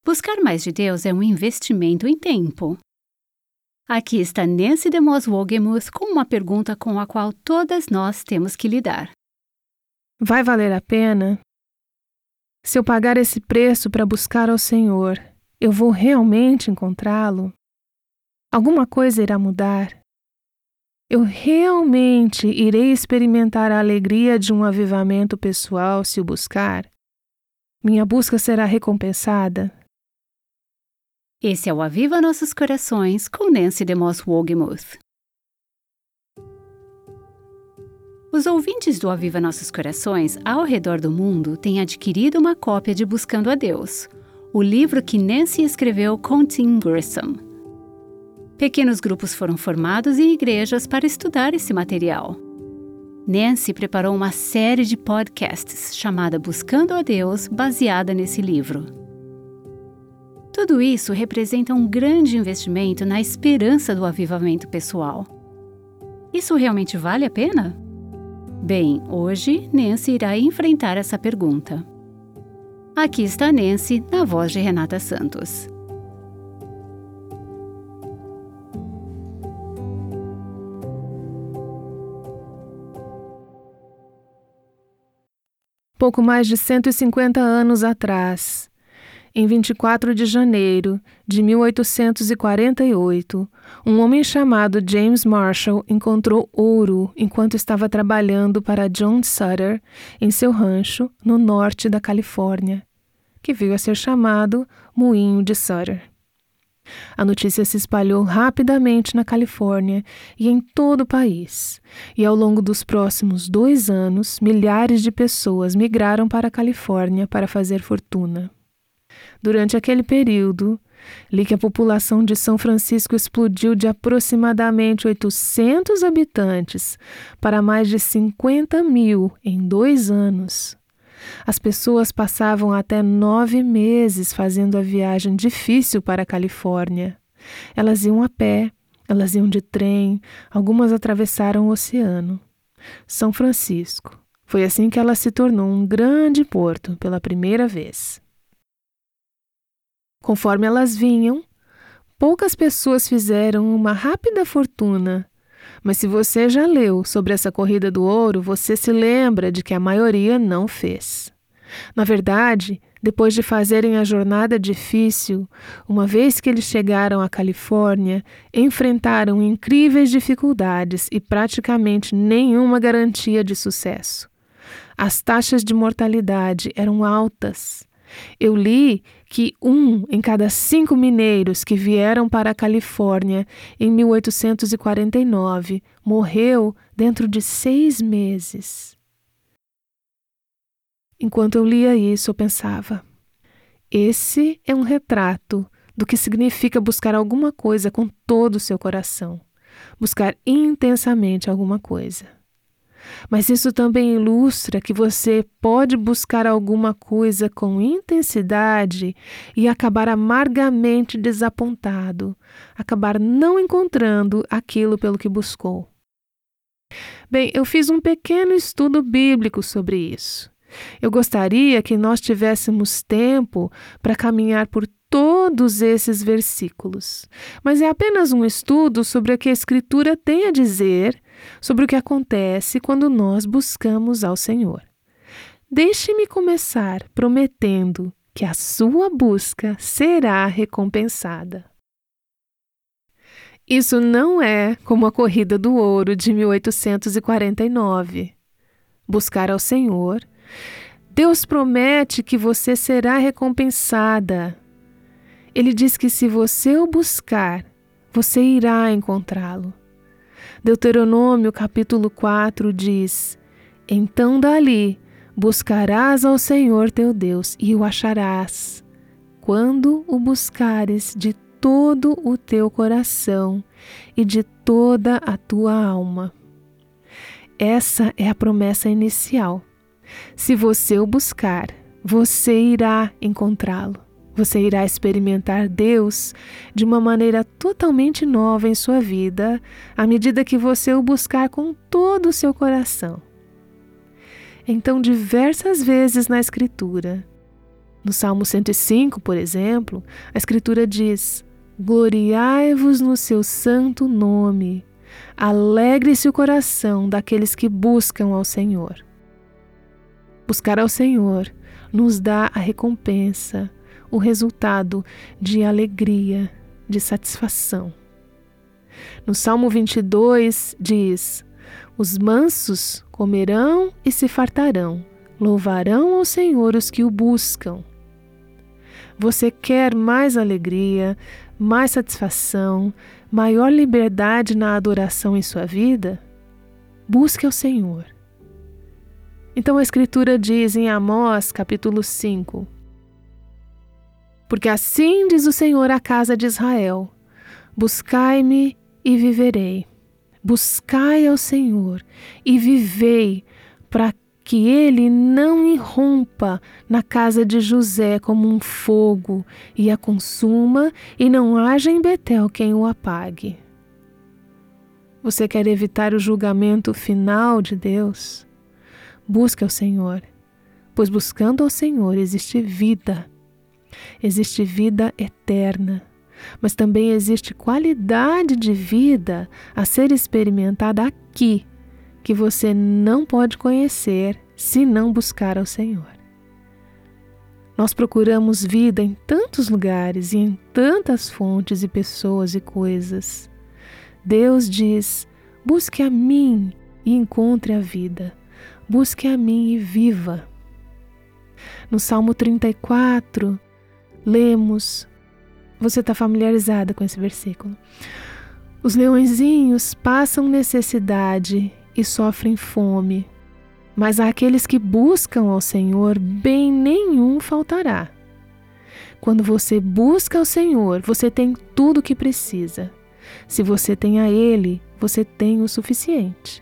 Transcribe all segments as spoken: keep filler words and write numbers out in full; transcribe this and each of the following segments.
Buscar mais de Deus é um investimento em tempo. Aqui está Nancy DeMoss Wolgemuth com uma pergunta com a qual todas nós temos que lidar. Vai valer a pena? Se eu pagar esse preço para buscar ao Senhor, eu vou realmente encontrá-lo? Alguma coisa irá mudar? Eu realmente irei experimentar a alegria de um avivamento pessoal se o buscar? Minha busca será recompensada? Esse é o Aviva Nossos Corações com Nancy DeMoss Wolgemuth. Os ouvintes do Aviva Nossos Corações ao redor do mundo têm adquirido uma cópia de Buscando a Deus, o livro que Nancy escreveu com Tim Grissom. Pequenos grupos foram formados em igrejas para estudar esse material. Nancy preparou uma série de podcasts chamada Buscando a Deus, baseada nesse livro. Tudo isso representa um grande investimento na esperança do avivamento pessoal. Isso realmente vale a pena? Bem, hoje Nancy irá enfrentar essa pergunta. Aqui está Nancy, na voz de Renata Santos. Pouco mais de cento e cinquenta anos atrás, em vinte e quatro de janeiro de mil oitocentos e quarenta e oito, um homem chamado James Marshall encontrou ouro enquanto estava trabalhando para John Sutter em seu rancho no norte da Califórnia, que veio a ser chamado Moinho de Sutter. A notícia se espalhou rapidamente na Califórnia e em todo o país, e ao longo dos próximos dois anos, milhares de pessoas migraram para a Califórnia para fazer fortuna. Durante aquele período, li que a população de São Francisco explodiu de aproximadamente oitocentos habitantes para mais de cinquenta mil em dois anos. As pessoas passavam até nove meses fazendo a viagem difícil para a Califórnia. Elas iam a pé, elas iam de trem, algumas atravessaram o oceano. São Francisco. Foi assim que ela se tornou um grande porto pela primeira vez. Conforme elas vinham, poucas pessoas fizeram uma rápida fortuna. Mas se você já leu sobre essa corrida do ouro, você se lembra de que a maioria não fez. Na verdade, depois de fazerem a jornada difícil, uma vez que eles chegaram à Califórnia, enfrentaram incríveis dificuldades e praticamente nenhuma garantia de sucesso. As taxas de mortalidade eram altas. Eu li que um em cada cinco mineiros que vieram para a Califórnia em mil oitocentos e quarenta e nove morreu dentro de seis meses. Enquanto eu lia isso, eu pensava, esse é um retrato do que significa buscar alguma coisa com todo o seu coração, buscar intensamente alguma coisa. Mas isso também ilustra que você pode buscar alguma coisa com intensidade e acabar amargamente desapontado, acabar não encontrando aquilo pelo que buscou. Bem, eu fiz um pequeno estudo bíblico sobre isso. Eu gostaria que nós tivéssemos tempo para caminhar por todos esses versículos, mas é apenas um estudo sobre o que a Escritura tem a dizer sobre o que acontece quando nós buscamos ao Senhor. Deixe-me começar prometendo que a sua busca será recompensada. Isso não é como a corrida do ouro de mil oitocentos e quarenta e nove. Buscar ao Senhor, Deus promete que você será recompensada. Ele diz que se você o buscar, você irá encontrá-lo. Deuteronômio capítulo quatro diz: Então dali buscarás ao Senhor teu Deus e o acharás, quando o buscares de todo o teu coração e de toda a tua alma. Essa é a promessa inicial. Se você o buscar, você irá encontrá-lo. Você irá experimentar Deus de uma maneira totalmente nova em sua vida, à medida que você o buscar com todo o seu coração. Então, diversas vezes na Escritura, No Salmo cento e cinco, por exemplo, a Escritura diz: gloriai-vos no seu santo nome, alegre-se o coração daqueles que buscam ao Senhor. Buscar ao Senhor nos dá a recompensa, o resultado de alegria, de satisfação. No Salmo vinte e dois diz: os mansos comerão e se fartarão, louvarão ao Senhor os que o buscam. Você quer mais alegria, mais satisfação, maior liberdade na adoração em sua vida? Busque ao Senhor. Então a Escritura diz em Amós, capítulo cinco: porque assim diz o Senhor à casa de Israel: buscai-me e viverei. Buscai ao Senhor e vivei, para que ele não irrompa na casa de José como um fogo e a consuma, e não haja em Betel quem o apague. Você quer evitar o julgamento final de Deus? Busque ao Senhor, pois buscando ao Senhor existe vida. Existe vida eterna, mas também existe qualidade de vida a ser experimentada aqui, que você não pode conhecer se não buscar ao Senhor. Nós procuramos vida em tantos lugares e em tantas fontes e pessoas e coisas. Deus diz: busque a mim e encontre a vida. Busque a mim e viva. No Salmo trinta e quatro, lemos, você está familiarizada com esse versículo: os leõezinhos passam necessidade e sofrem fome, mas àqueles que buscam ao Senhor, bem nenhum faltará. Quando você busca ao Senhor, você tem tudo o que precisa. Se você tem a Ele, você tem o suficiente.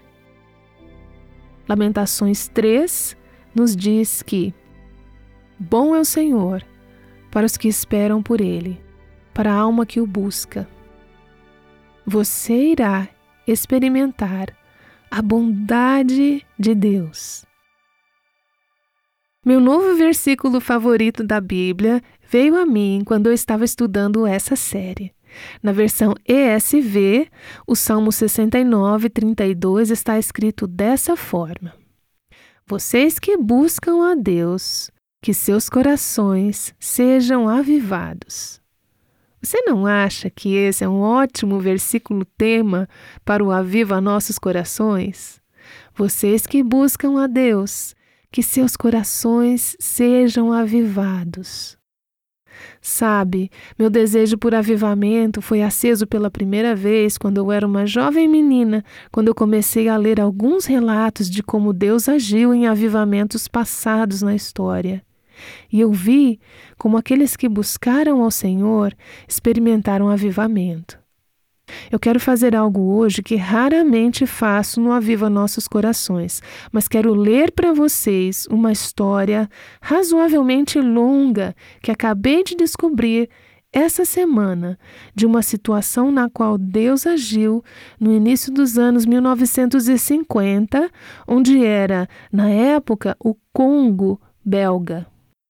Lamentações três nos diz que bom é o Senhor para os que esperam por Ele, para a alma que o busca. Você irá experimentar a bondade de Deus. Meu novo versículo favorito da Bíblia veio a mim quando eu estava estudando essa série. Na versão E S V, o Salmo sessenta e nove, trinta e dois está escrito dessa forma: vocês que buscam a Deus, que seus corações sejam avivados. Você não acha que esse é um ótimo versículo tema para o Aviva Nossos Corações? Vocês que buscam a Deus, que seus corações sejam avivados. Sabe, meu desejo por avivamento foi aceso pela primeira vez quando eu era uma jovem menina, quando eu comecei a ler alguns relatos de como Deus agiu em avivamentos passados na história. E eu vi como aqueles que buscaram ao Senhor experimentaram avivamento. Eu quero fazer algo hoje que raramente faço no Aviva Nossos Corações, mas quero ler para vocês uma história razoavelmente longa que acabei de descobrir essa semana, de uma situação na qual Deus agiu no início dos anos mil novecentos e cinquenta, onde era, na época, o Congo belga.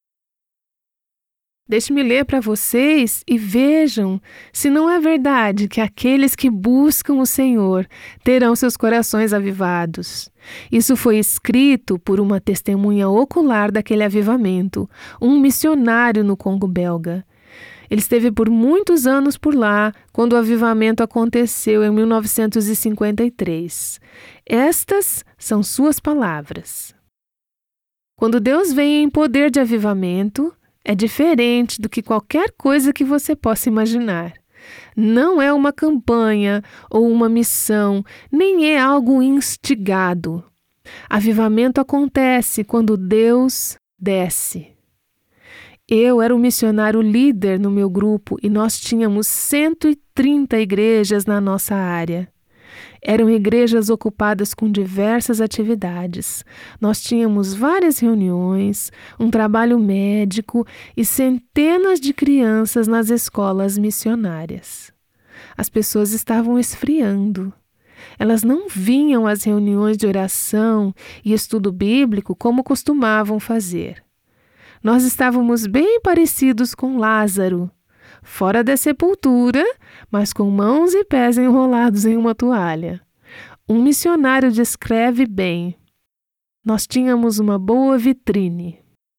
Deixe-me ler para vocês e vejam se não é verdade que aqueles que buscam o Senhor terão seus corações avivados. Isso foi escrito por uma testemunha ocular daquele avivamento, um missionário no Congo belga. Ele esteve por muitos anos por lá quando o avivamento aconteceu em mil novecentos e cinquenta e três. Estas são suas palavras. Quando Deus vem em poder de avivamento, é diferente do que qualquer coisa que você possa imaginar. Não é uma campanha ou uma missão, nem é algo instigado. Avivamento acontece quando Deus desce. Eu era o missionário líder no meu grupo e nós tínhamos cento e trinta igrejas na nossa área. Eram igrejas ocupadas com diversas atividades. Nós tínhamos várias reuniões, um trabalho médico e centenas de crianças nas escolas missionárias. As pessoas estavam esfriando. Elas não vinham às reuniões de oração e estudo bíblico como costumavam fazer. Nós estávamos bem parecidos com Lázaro, fora da sepultura, mas com mãos e pés enrolados em uma toalha. Um missionário descreve bem: nós tínhamos uma boa vitrine.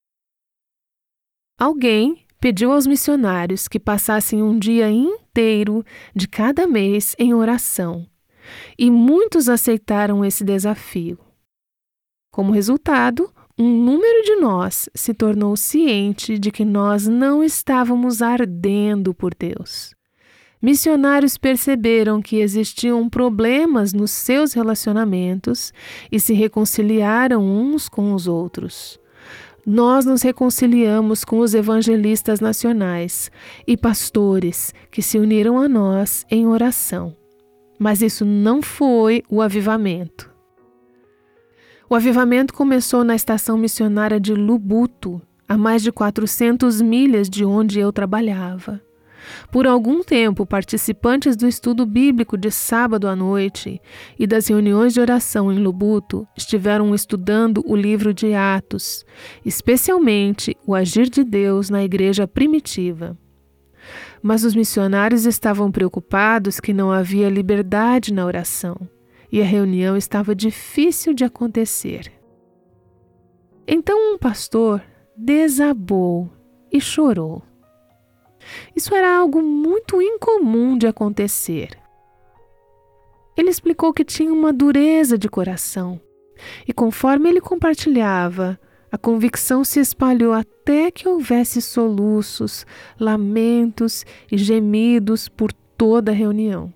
Alguém pediu aos missionários que passassem um dia inteiro de cada mês em oração, e muitos aceitaram esse desafio. Como resultado, um número de nós se tornou ciente de que nós não estávamos ardendo por Deus. Missionários perceberam que existiam problemas nos seus relacionamentos e se reconciliaram uns com os outros. Nós nos reconciliamos com os evangelistas nacionais e pastores que se uniram a nós em oração. Mas isso não foi o avivamento. O avivamento começou na estação missionária de Lubuto, a mais de quatrocentas milhas de onde eu trabalhava. Por algum tempo, participantes do estudo bíblico de sábado à noite e das reuniões de oração em Lubuto estiveram estudando o livro de Atos, especialmente o agir de Deus na igreja primitiva. Mas os missionários estavam preocupados que não havia liberdade na oração e a reunião estava difícil de acontecer. Então um pastor desabou e chorou. Isso era algo muito incomum de acontecer. Ele explicou que tinha uma dureza de coração, e conforme ele compartilhava, a convicção se espalhou até que houvesse soluços, lamentos e gemidos por toda a reunião.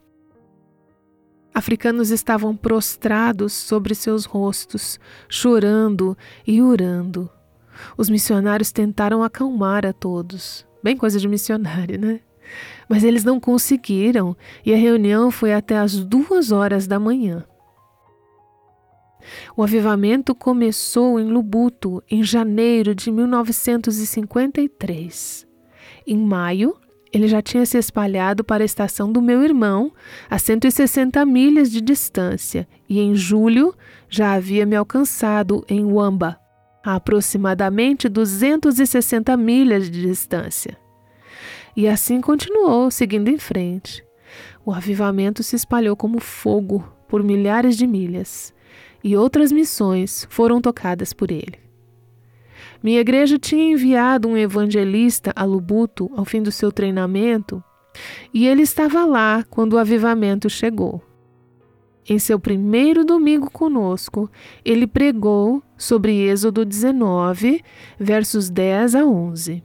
Africanos estavam prostrados sobre seus rostos, chorando e orando. Os missionários tentaram acalmar a todos. Bem coisa de missionário, né? Mas eles não conseguiram e a reunião foi até as duas horas da manhã. O avivamento começou em Lubuto em janeiro de mil novecentos e cinquenta e três. Em maio, ele já tinha se espalhado para a estação do meu irmão, a cento e sessenta milhas de distância, e em julho já havia me alcançado em Wamba, a aproximadamente duzentas e sessenta milhas de distância. E assim continuou, seguindo em frente. O avivamento se espalhou como fogo por milhares de milhas, e outras missões foram tocadas por ele. Minha igreja tinha enviado um evangelista a Lubuto ao fim do seu treinamento, e ele estava lá quando o avivamento chegou. Em seu primeiro domingo conosco, ele pregou sobre Êxodo dezenove, versos dez a onze.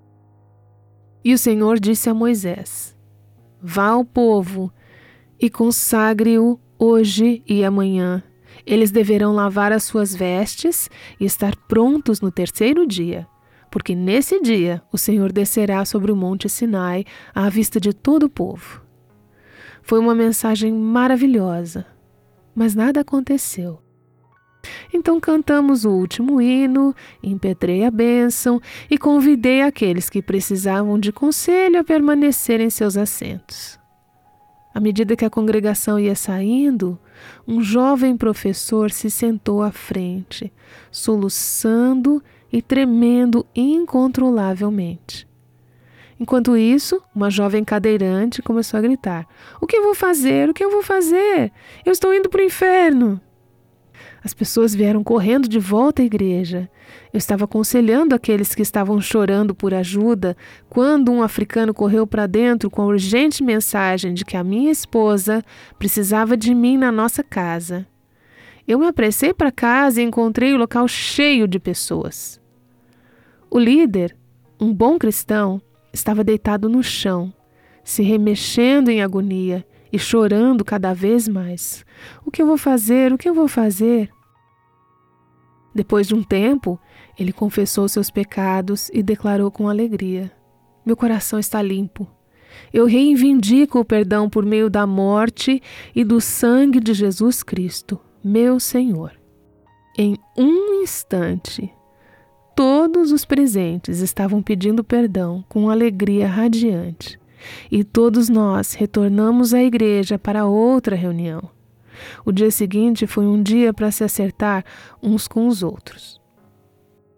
E o Senhor disse a Moisés: vá ao povo e consagre-o hoje e amanhã. Eles deverão lavar as suas vestes e estar prontos no terceiro dia, porque nesse dia o Senhor descerá sobre o monte Sinai à vista de todo o povo. Foi uma mensagem maravilhosa, mas nada aconteceu. Então cantamos o último hino, impetrei a bênção e convidei aqueles que precisavam de conselho a permanecer em seus assentos. À medida que a congregação ia saindo, um jovem professor se sentou à frente, soluçando e tremendo incontrolavelmente. Enquanto isso, uma jovem cadeirante começou a gritar: "O que eu vou fazer? O que eu vou fazer? Eu estou indo para o inferno!" As pessoas vieram correndo de volta à igreja. Eu estava aconselhando aqueles que estavam chorando por ajuda quando um africano correu para dentro com a urgente mensagem de que a minha esposa precisava de mim na nossa casa. Eu me apressei para casa e encontrei o local cheio de pessoas. O líder, um bom cristão, estava deitado no chão, se remexendo em agonia e chorando cada vez mais. O que eu vou fazer? O que eu vou fazer? Depois de um tempo, ele confessou seus pecados e declarou com alegria: "Meu coração está limpo. Eu reivindico o perdão por meio da morte e do sangue de Jesus Cristo, meu Senhor." Em um instante, todos os presentes estavam pedindo perdão com alegria radiante, e todos nós retornamos à igreja para outra reunião. O dia seguinte foi um dia para se acertar uns com os outros.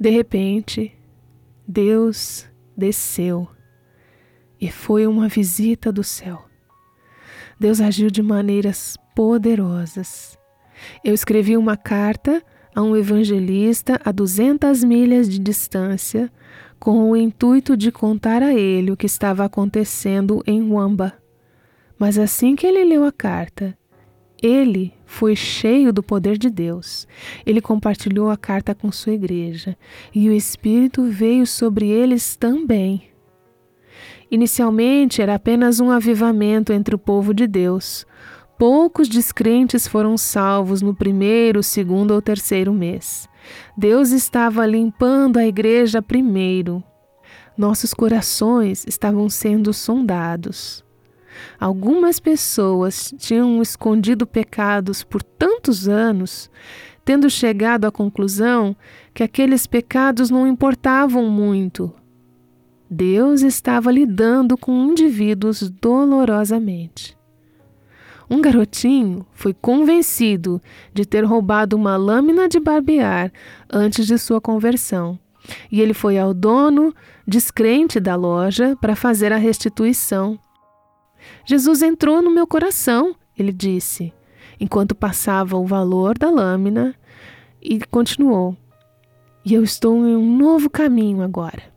De repente, Deus desceu e foi uma visita do céu. Deus agiu de maneiras poderosas. Eu escrevi uma carta a um evangelista a duzentas milhas de distância, com o intuito de contar a ele o que estava acontecendo em Wamba. Mas assim que ele leu a carta, ele foi cheio do poder de Deus. Ele compartilhou a carta com sua igreja e o Espírito veio sobre eles também. Inicialmente era apenas um avivamento entre o povo de Deus. Poucos descrentes foram salvos no primeiro, segundo ou terceiro mês. Deus estava limpando a igreja primeiro. Nossos corações estavam sendo sondados. Algumas pessoas tinham escondido pecados por tantos anos, tendo chegado à conclusão que aqueles pecados não importavam muito. Deus estava lidando com indivíduos dolorosamente. Um garotinho foi convencido de ter roubado uma lâmina de barbear antes de sua conversão, e ele foi ao dono descrente da loja para fazer a restituição. Jesus entrou no meu coração, ele disse, enquanto passava o valor da lâmina, e continuou: e eu estou em um novo caminho agora.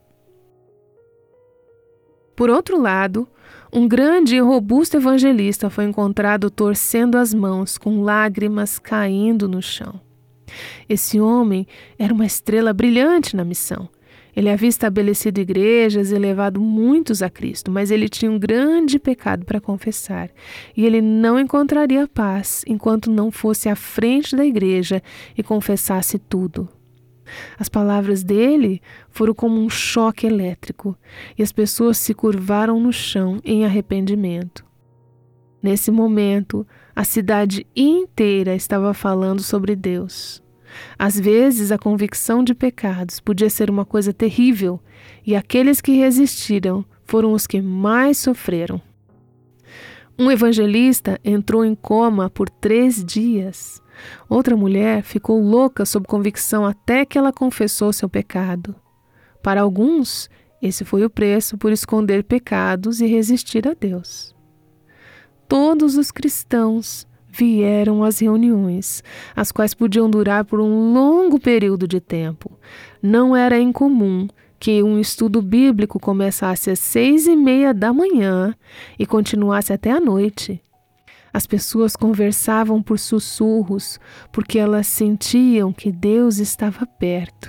Por outro lado, um grande e robusto evangelista foi encontrado torcendo as mãos, com lágrimas caindo no chão. Esse homem era uma estrela brilhante na missão. Ele havia estabelecido igrejas e levado muitos a Cristo, mas ele tinha um grande pecado para confessar, e ele não encontraria paz enquanto não fosse à frente da igreja e confessasse tudo. As palavras dele foram como um choque elétrico, e as pessoas se curvaram no chão em arrependimento. Nesse momento, a cidade inteira estava falando sobre Deus. Às vezes, a convicção de pecados podia ser uma coisa terrível, e aqueles que resistiram foram os que mais sofreram. Um evangelista entrou em coma por três dias. Outra mulher ficou louca sob convicção até que ela confessou seu pecado. Para alguns, esse foi o preço por esconder pecados e resistir a Deus. Todos os cristãos vieram às reuniões, as quais podiam durar por um longo período de tempo. Não era incomum que um estudo bíblico começasse às seis e meia da manhã e continuasse até a noite. As pessoas conversavam por sussurros, porque elas sentiam que Deus estava perto.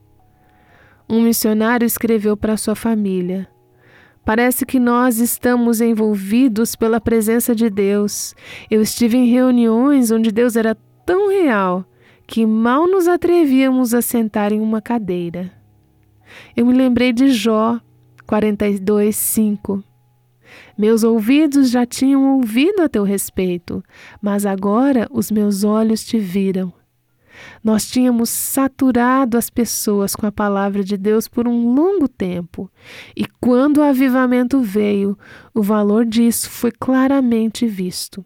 Um missionário escreveu para sua família: parece que nós estamos envolvidos pela presença de Deus. Eu estive em reuniões onde Deus era tão real que mal nos atrevíamos a sentar em uma cadeira. Eu me lembrei de Jó quarenta e dois, cinco. Meus ouvidos já tinham ouvido a teu respeito, mas agora os meus olhos te viram. Nós tínhamos saturado as pessoas com a palavra de Deus por um longo tempo, e quando o avivamento veio, o valor disso foi claramente visto.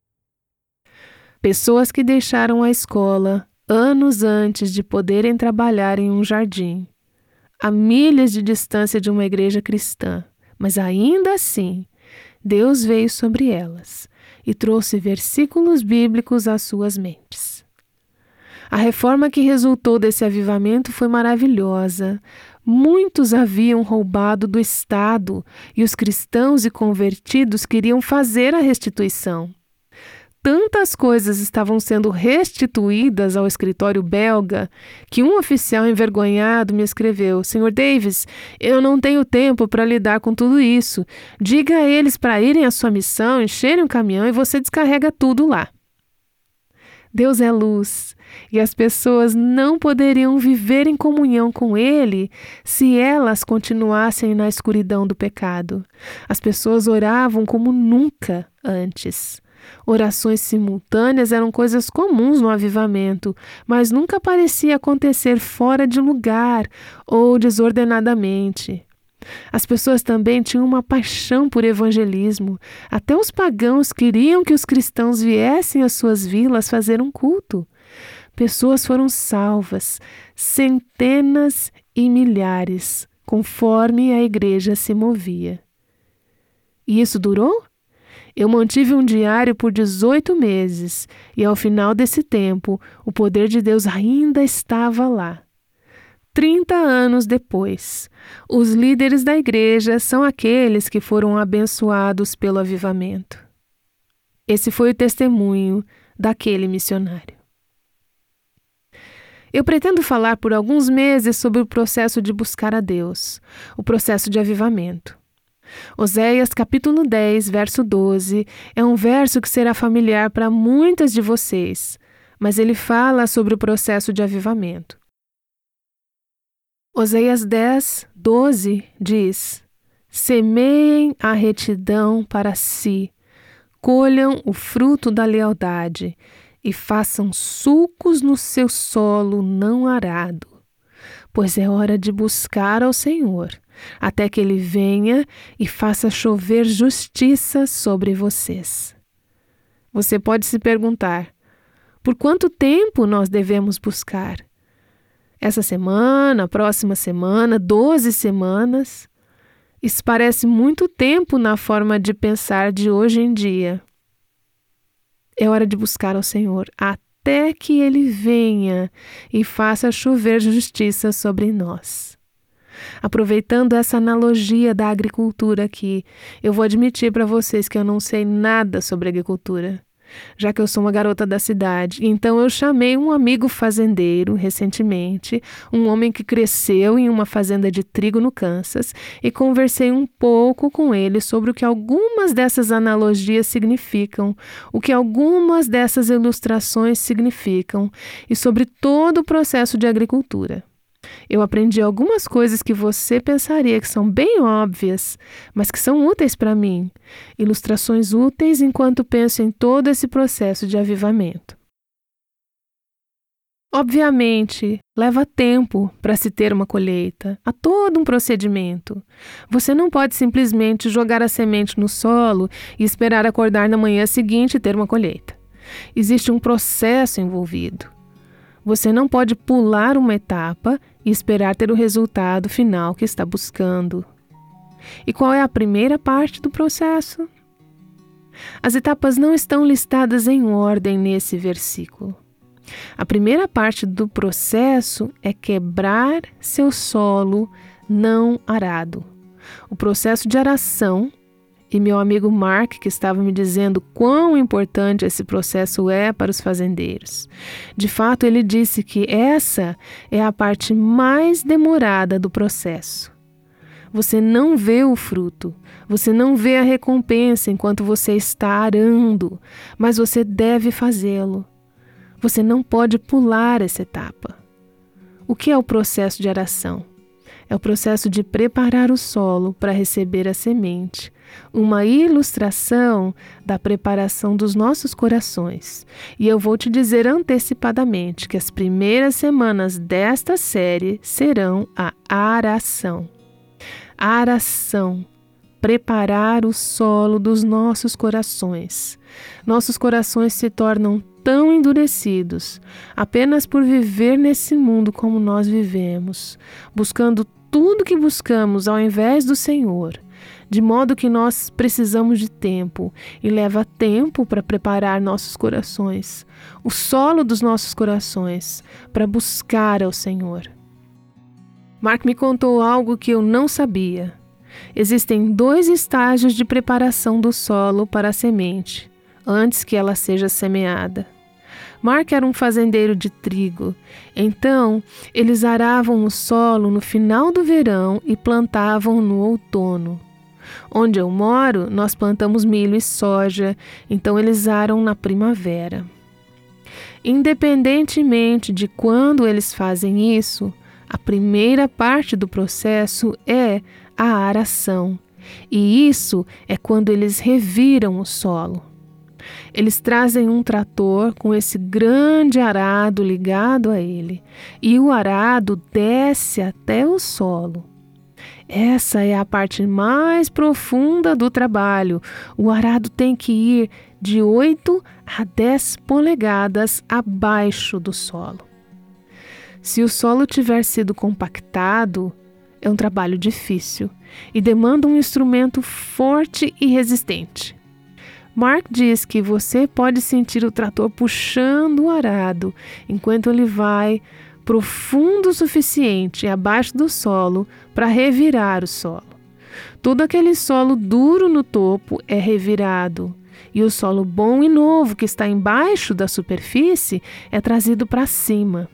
Pessoas que deixaram a escola anos antes de poderem trabalhar em um jardim, a milhas de distância de uma igreja cristã, mas ainda assim, Deus veio sobre elas e trouxe versículos bíblicos às suas mentes. A reforma que resultou desse avivamento foi maravilhosa. Muitos haviam roubado do Estado e os cristãos e convertidos queriam fazer a restituição. Tantas coisas estavam sendo restituídas ao escritório belga que um oficial envergonhado me escreveu: senhor Davis, eu não tenho tempo para lidar com tudo isso. Diga a eles para irem à sua missão, encherem um caminhão e você descarrega tudo lá. Deus é luz, e as pessoas não poderiam viver em comunhão com Ele se elas continuassem na escuridão do pecado. As pessoas oravam como nunca antes. Orações simultâneas eram coisas comuns no avivamento, mas nunca parecia acontecer fora de lugar ou desordenadamente. As pessoas também tinham uma paixão por evangelismo. Até os pagãos queriam que os cristãos viessem às suas vilas fazer um culto. pessoas foram salvas, centenas e milhares, conforme a igreja se movia. E isso durou? Eu mantive um diário por dezoito meses e, ao final desse tempo, o poder de Deus ainda estava lá. trinta anos depois, os líderes da igreja são aqueles que foram abençoados pelo avivamento. Esse foi o testemunho daquele missionário. Eu pretendo falar por alguns meses sobre o processo de buscar a Deus, o processo de avivamento. Oséias capítulo dez, verso doze, é um verso que será familiar para muitas de vocês, mas ele fala sobre o processo de avivamento. Oséias dez, doze diz: semeiem a retidão para si, colham o fruto da lealdade e façam sulcos no seu solo não arado, pois é hora de buscar ao Senhor, até que Ele venha e faça chover justiça sobre vocês. Você pode se perguntar, por quanto tempo nós devemos buscar? Essa semana, próxima semana, doze semanas? Isso parece muito tempo na forma de pensar de hoje em dia. É hora de buscar ao Senhor até que Ele venha e faça chover justiça sobre nós. Aproveitando essa analogia da agricultura aqui, eu vou admitir para vocês que eu não sei nada sobre agricultura, já que eu sou uma garota da cidade. Então eu chamei um amigo fazendeiro recentemente, um homem que cresceu em uma fazenda de trigo no Kansas, e conversei um pouco com ele sobre o que algumas dessas analogias significam, o que algumas dessas ilustrações significam e sobre todo o processo de agricultura. Eu aprendi algumas coisas que você pensaria que são bem óbvias, mas que são úteis para mim. Ilustrações úteis enquanto penso em todo esse processo de avivamento. Obviamente, leva tempo para se ter uma colheita. Há todo um procedimento. Você não pode simplesmente jogar a semente no solo e esperar acordar na manhã seguinte e ter uma colheita. Existe um processo envolvido. Você não pode pular uma etapa e esperar ter o resultado final que está buscando. E qual é a primeira parte do processo? As etapas não estão listadas em ordem nesse versículo. A primeira parte do processo é quebrar seu solo não arado. O processo de aração, e meu amigo Mark, que estava me dizendo quão importante esse processo é para os fazendeiros. De fato, ele disse que essa é a parte mais demorada do processo. Você não vê o fruto, você não vê a recompensa enquanto você está arando, mas você deve fazê-lo. Você não pode pular essa etapa. O que é o processo de aração? É o processo de preparar o solo para receber a semente, uma ilustração da preparação dos nossos corações. E eu vou te dizer antecipadamente que as primeiras semanas desta série serão a aração. Aração. Preparar o solo dos nossos corações. Nossos corações se tornam tão endurecidos apenas por viver nesse mundo como nós vivemos, buscando tudo que buscamos ao invés do Senhor, de modo que nós precisamos de tempo e leva tempo para preparar nossos corações, o solo dos nossos corações, para buscar ao Senhor. Mark me contou algo que eu não sabia. Existem dois estágios de preparação do solo para a semente, antes que ela seja semeada. Mark era um fazendeiro de trigo, então eles aravam o solo no final do verão e plantavam no outono. Onde eu moro, nós plantamos milho e soja, então eles aram na primavera. Independentemente de quando eles fazem isso, a primeira parte do processo é a aração, e isso é quando eles reviram o solo. Eles trazem um trator com esse grande arado ligado a ele, e o arado desce até o solo. Essa é a parte mais profunda do trabalho. O arado tem que ir de oito a dez polegadas abaixo do solo. Se o solo tiver sido compactado, é um trabalho difícil e demanda um instrumento forte e resistente. Mark diz que você pode sentir o trator puxando o arado enquanto ele vai profundo o suficiente abaixo do solo para revirar o solo. Todo aquele solo duro no topo é revirado e o solo bom e novo que está embaixo da superfície é trazido para cima.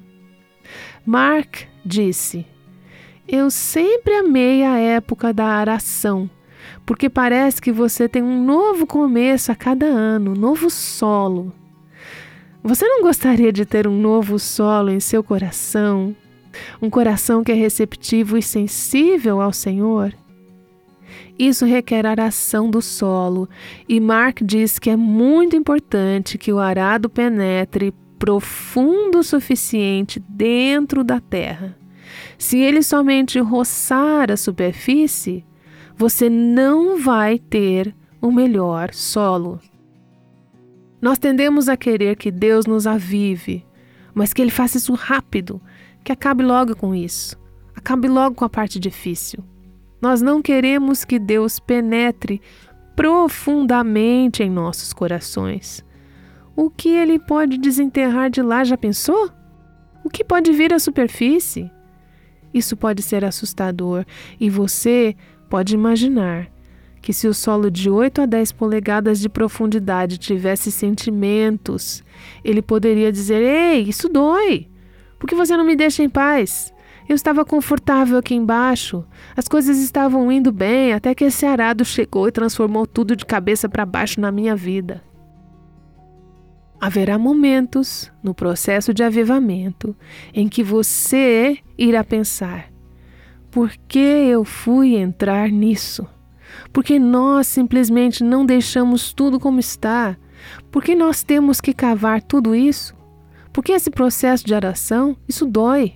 Mark disse: "Eu sempre amei a época da aração, porque parece que você tem um novo começo a cada ano, um novo solo. Você não gostaria de ter um novo solo em seu coração? Um coração que é receptivo e sensível ao Senhor?" Isso requer aração do solo, e Mark diz que é muito importante que o arado penetre profundo o suficiente dentro da terra. Se ele somente roçar a superfície, você não vai ter o melhor solo. Nós tendemos a querer que Deus nos avive, mas que Ele faça isso rápido, que acabe logo com isso, acabe logo com a parte difícil. Nós não queremos que Deus penetre profundamente em nossos corações. O que Ele pode desenterrar de lá, já pensou? O que pode vir à superfície? Isso pode ser assustador, e você pode imaginar que se o solo de oito a dez polegadas de profundidade tivesse sentimentos, ele poderia dizer: "Ei, isso dói! Por que você não me deixa em paz? Eu estava confortável aqui embaixo, as coisas estavam indo bem, até que esse arado chegou e transformou tudo de cabeça para baixo na minha vida." Haverá momentos no processo de avivamento em que você irá pensar: por que eu fui entrar nisso? Por que nós simplesmente não deixamos tudo como está? Por que nós temos que cavar tudo isso? Por que esse processo de aração? Isso dói.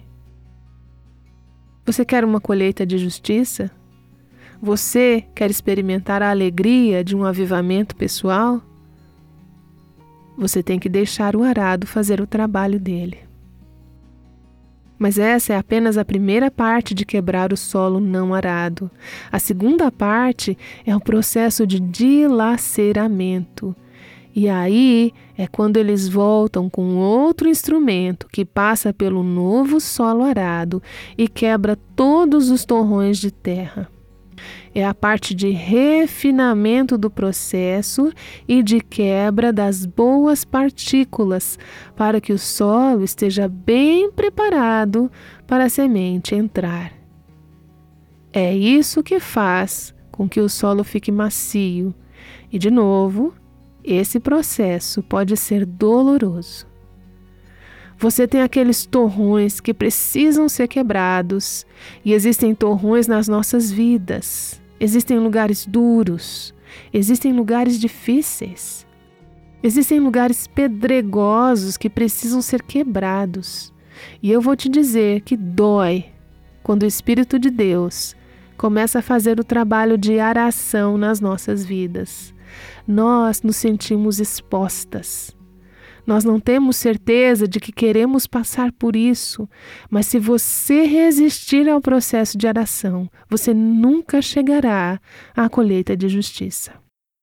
Você quer uma colheita de justiça? Você quer experimentar a alegria de um avivamento pessoal? Você tem que deixar o arado fazer o trabalho dele. Mas essa é apenas a primeira parte de quebrar o solo não arado. A segunda parte é o processo de dilaceramento. E aí é quando eles voltam com outro instrumento que passa pelo novo solo arado e quebra todos os torrões de terra. É a parte de refinamento do processo e de quebra das boas partículas para que o solo esteja bem preparado para a semente entrar. É isso que faz com que o solo fique macio. E, de novo, esse processo pode ser doloroso. Você tem aqueles torrões que precisam ser quebrados, e existem torrões nas nossas vidas. Existem lugares duros, existem lugares difíceis, existem lugares pedregosos que precisam ser quebrados. E eu vou te dizer que dói quando o Espírito de Deus começa a fazer o trabalho de aração nas nossas vidas. Nós nos sentimos expostas. Nós não temos certeza de que queremos passar por isso, mas se você resistir ao processo de aração, você nunca chegará à colheita de justiça.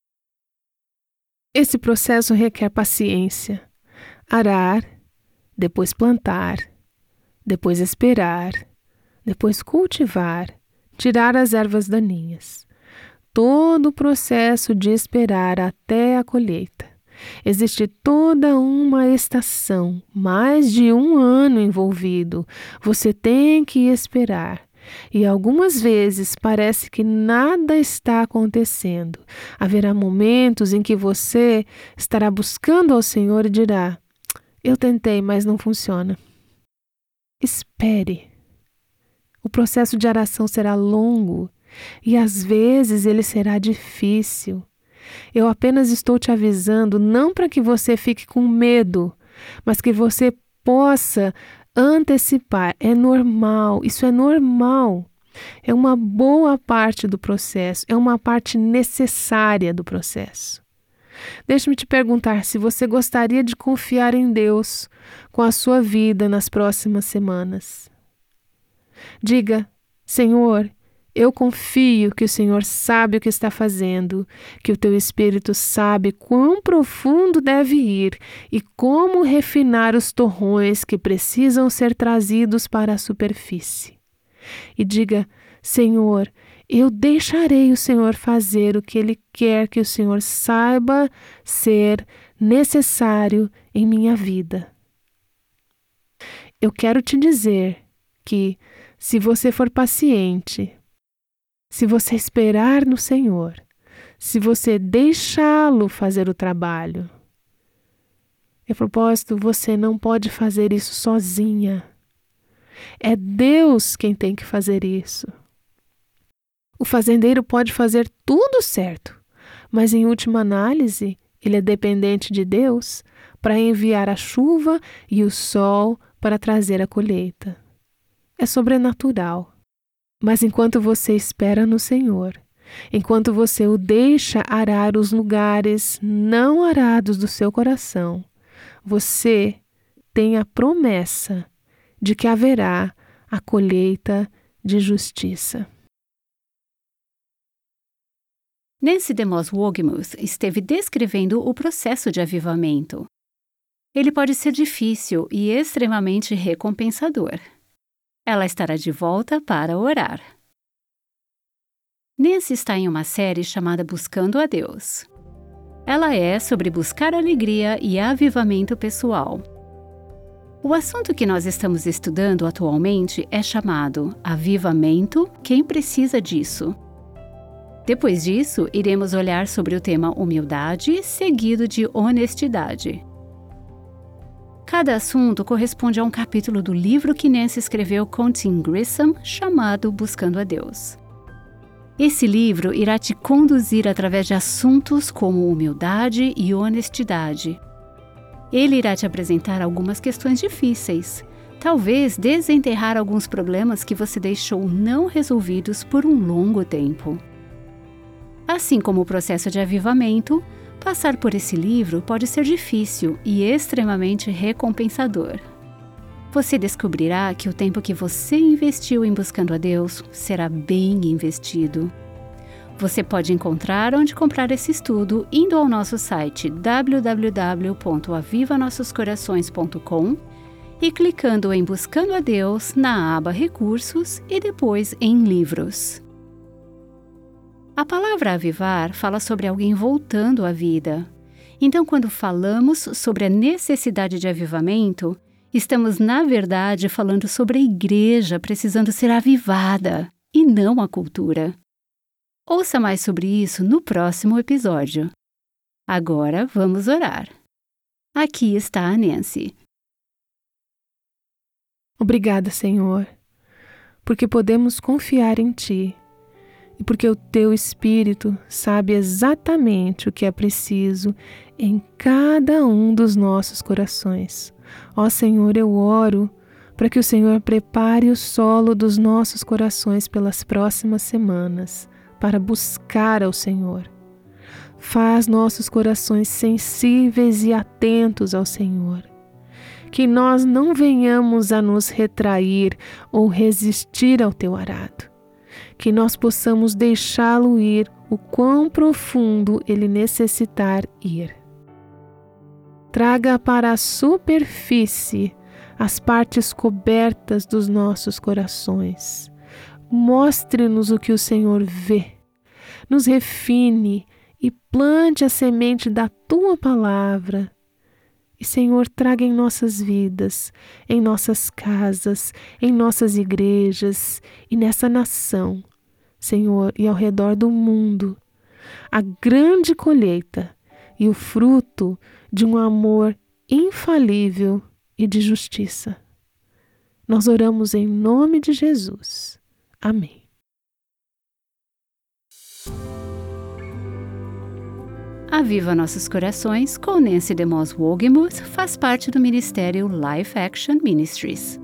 Esse processo requer paciência. Arar, depois plantar, depois esperar, depois cultivar, tirar as ervas daninhas. Todo o processo de esperar até a colheita. Existe toda uma estação, mais de um ano envolvido. Você tem que esperar. E algumas vezes parece que nada está acontecendo. Haverá momentos em que você estará buscando ao Senhor e dirá: "Eu tentei, mas não funciona." Espere. O processo de aração será longo e às vezes ele será difícil. Eu apenas estou te avisando não para que você fique com medo, mas que você possa antecipar. É normal, isso é normal. É uma boa parte do processo, é uma parte necessária do processo. Deixe-me te perguntar se você gostaria de confiar em Deus com a sua vida nas próximas semanas. Diga: Senhor, eu confio que o Senhor sabe o que está fazendo, que o teu Espírito sabe quão profundo deve ir e como refinar os torrões que precisam ser trazidos para a superfície. E diga: Senhor, eu deixarei o Senhor fazer o que Ele quer que o Senhor saiba ser necessário em minha vida. Eu quero te dizer que, se você for paciente, se você esperar no Senhor, se você deixá-lo fazer o trabalho, a propósito, você não pode fazer isso sozinha. É Deus quem tem que fazer isso. O fazendeiro pode fazer tudo certo, mas em última análise, ele é dependente de Deus para enviar a chuva e o sol para trazer a colheita. É sobrenatural. Mas enquanto você espera no Senhor, enquanto você o deixa arar os lugares não arados do seu coração, você tem a promessa de que haverá a colheita de justiça. Nancy DeMoss Wogemuth esteve descrevendo o processo de avivamento. Ele pode ser difícil e extremamente recompensador. Ela estará de volta para orar. Nancy está em uma série chamada Buscando a Deus. Ela é sobre buscar alegria e avivamento pessoal. O assunto que nós estamos estudando atualmente é chamado Avivamento, quem precisa disso? Depois disso, iremos olhar sobre o tema humildade, seguido de honestidade. Cada assunto corresponde a um capítulo do livro que Nancy escreveu com Tim Grissom, chamado Buscando a Deus. Esse livro irá te conduzir através de assuntos como humildade e honestidade. Ele irá te apresentar algumas questões difíceis, talvez desenterrar alguns problemas que você deixou não resolvidos por um longo tempo. Assim como o processo de avivamento, passar por esse livro pode ser difícil e extremamente recompensador. Você descobrirá que o tempo que você investiu em buscando a Deus será bem investido. Você pode encontrar onde comprar esse estudo indo ao nosso site w w w ponto aviva nossos corações ponto com e clicando em Buscando a Deus na aba Recursos e depois em Livros. A palavra avivar fala sobre alguém voltando à vida. Então, quando falamos sobre a necessidade de avivamento, estamos, na verdade, falando sobre a igreja precisando ser avivada, e não a cultura. Ouça mais sobre isso no próximo episódio. Agora, vamos orar. Aqui está a Nancy. Obrigada, Senhor, porque podemos confiar em Ti. E porque o Teu Espírito sabe exatamente o que é preciso em cada um dos nossos corações. Ó Senhor, eu oro para que o Senhor prepare o solo dos nossos corações pelas próximas semanas, para buscar ao Senhor. Faz nossos corações sensíveis e atentos ao Senhor. Que nós não venhamos a nos retrair ou resistir ao Teu arado. Que nós possamos deixá-lo ir o quão profundo ele necessitar ir. Traga para a superfície as partes cobertas dos nossos corações. Mostre-nos o que o Senhor vê. Nos refine e plante a semente da Tua palavra. E, Senhor, traga em nossas vidas, em nossas casas, em nossas igrejas e nessa nação, Senhor, e ao redor do mundo, a grande colheita e o fruto de um amor infalível e de justiça. Nós oramos em nome de Jesus. Amém. Aviva Nossos Corações, com Nancy DeMoss Wogemuth, faz parte do ministério Life Action Ministries.